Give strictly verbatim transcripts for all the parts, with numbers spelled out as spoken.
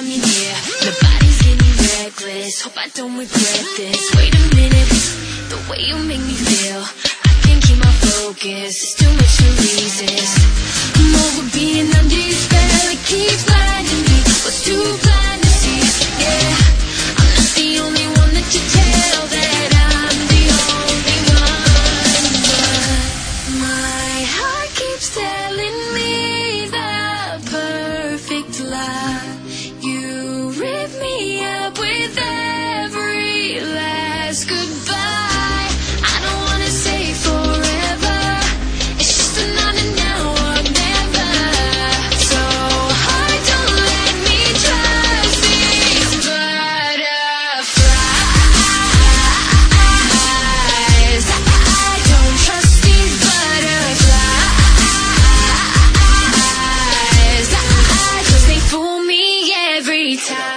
anytime you're near. My body's getting reckless, hope I don't regret this. Wait a minute, the way you make me feel, I can't keep my focus, it's too much to resist. I'm over being under your spell, it keeps blinding me. Was too blind to see, yeah. I'm not the only one that you tell that I'm the only one. But my heart keeps telling me the perfect lie. You rip me up with every last goodbye. I don't wanna say forever, it's just a not a now or never. So hard, don't let me trust these butterflies. I don't trust these butterflies, 'cause they fool me every time.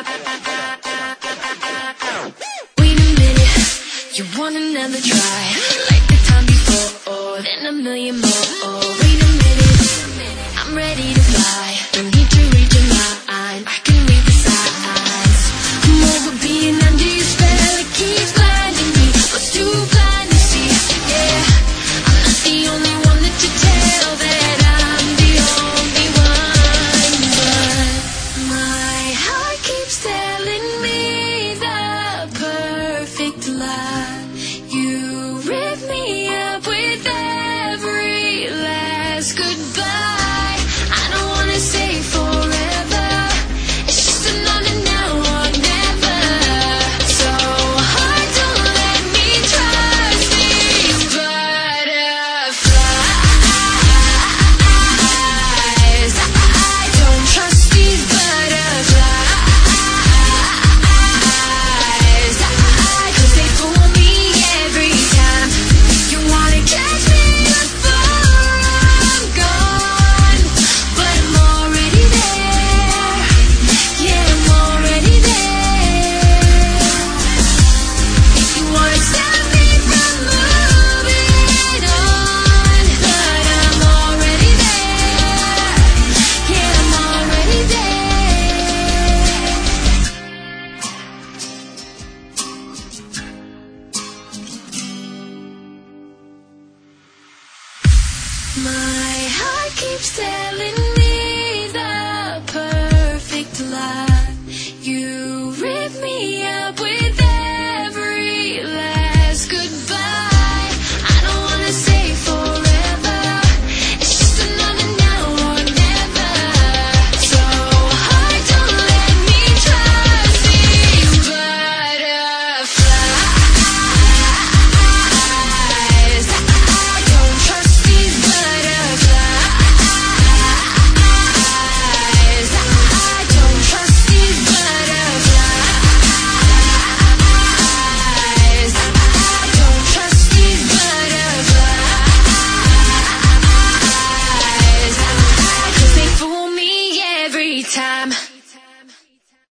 Wait a minute, you want another try, like the time before, then a million more. Wait a minute, I'm ready to fly, don't need to reach a line, I can read the signs. I'm over being under your spell, it keeps blinding me. Was too blind to see, yeah. I'm not the only one that you tell that I'm the only one. But my heart keeps telling me the perfect lie. You rip me up with every last goodbye. I don't wanna say forever, it's just a not a now or never. So hard, don't let me trust these butterflies. I don't trust these butterflies, 'cause they fool me every time. You wanna catch me before I'm gone, but I'm already there. Yeah, I'm already there. You wanna stop me from moving on, but I'm already there. Yeah, I'm already there. My heart keeps telling